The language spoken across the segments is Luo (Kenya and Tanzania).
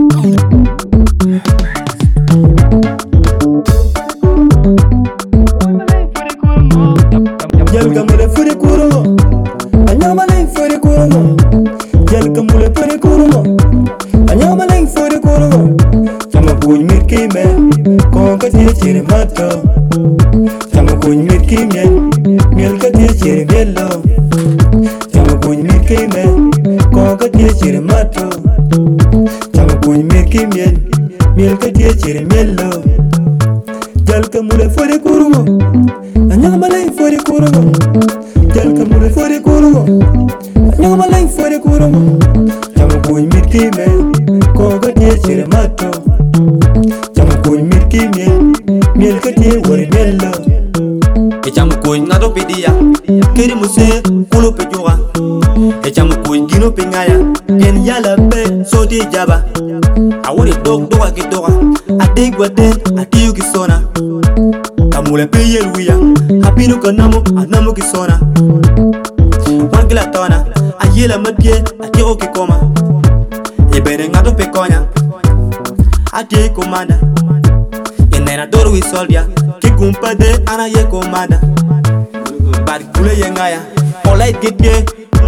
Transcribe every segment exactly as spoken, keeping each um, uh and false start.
Jalka mule fure kurumo, anyama leng fure kurumo. Jalka mule fure kurumo, anyama leng fure kurumo. Chama kuny mit kime, konka tie chiri mato. Chama kuny mit kime, miel ka tie chiri mielo. Chama kuny mit kime, konka tie chiri mato. Chama kuny mit kime, miel ka tie chiri mielo. Jalka mule fure kurumo, anyama leng fure kurumo. Jalka mule fure kurumo, anyama leng fure kurumo. Chama kuny mit kime, konka tie chiri mato. Chama kuny mit kime, miel ka tie wari mielo. E chama kuny ngado pedia, kiri muse kulo pejoga. E chama kuny gino pingaya, ken yala pe soti jaba. Awori dog doga ki doga, ati gwate ati yuki sona. Kamule pe yeluya, hapinu kanamo anamu ki sona. Wangila tona, ayela madye ati oki koma. E bene ngado pe konya, ati komanda. Yenena doru wi soldia, ki kumpade ana ye komanda. Bad kule yengaya, polite gitye.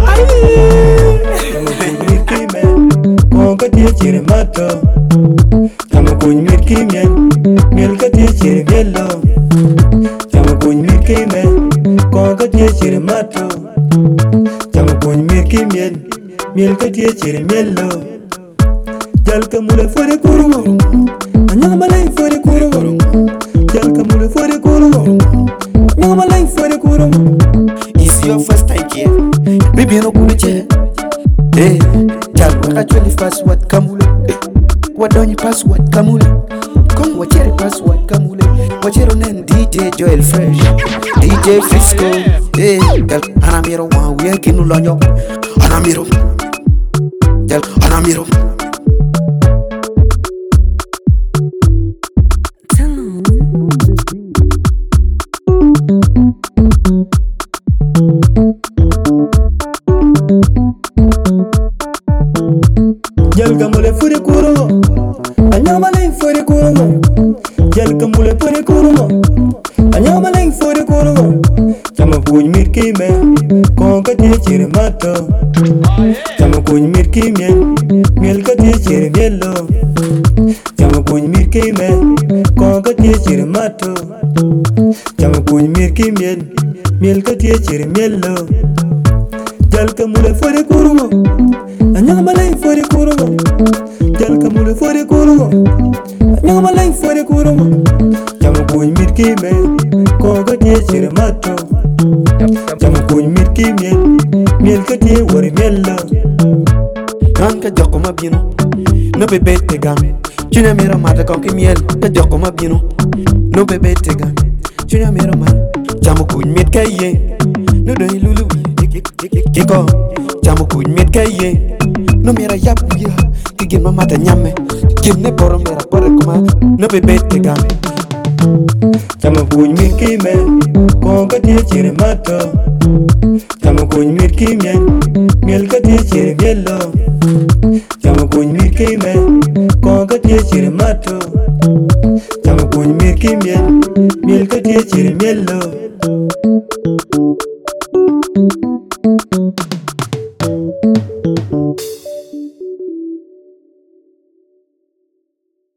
Chama kuny mit kime, konka tie chiri mato. Chama kuny mit kime, miel ka tie chiri mielo. Chama kuny mit kime, konka tie chiri mato. Chama kuny mit kime, miel ka tie chiri mielo. Jalka mule fure kurumo, anyama leng fure kurumo. Jalka mule fure kurumo, anyama leng fure kurumo. It's your first time here, baby no kumeche. Hey, jal wakachweli password kamule. Wadonyi password kamule. Come wachere password kamule. Wachero nen D J Joel Fresh, D J Frisco. Hey, jal anamiro wa we kinu lonyo. Anamiro, jal anamiro. Jalka mule fure kurumo, anyama leng fure kurumo. Jalka mule fure kurumo, anyama leng fure kurumo. Chama kuny mit kime, konka tie chiri mato. Chama kuny mit kime, miel ka tie chiri mielo. Chama kuny mit kime, konka tie chiri mato. Chama kuny mit kime, miel ka tie chiri mielo. Jalka mule fure kurumo, anyama leng fure kurumo. Jalka mule fure kurumo, anyama leng fure kurumo. Chama kuny mit kime, konka tie chiri mato. Chama kuny mit kime, miel ka tie wari mielo. Kanka joko mabino, no bebe tegan. Chunya mera mata konki miel, ka joko mabino. No bebe tegan, chunya mera mata. Chama kuny mit kaye, no doi lulu kiko. Chama kuny mit kaye, no mera yap ya. Kigin mamata nyame, kine boro mera kore kuma. No bebe tegan. Chama kuny mit kime, konka tie chiri mato. Chama kuny mit kime, miel ka tie chiri mielo. Chama kuny mit kime, konka tie chiri mato. Chama kuny mit kime, miel ka tie chiri mielo.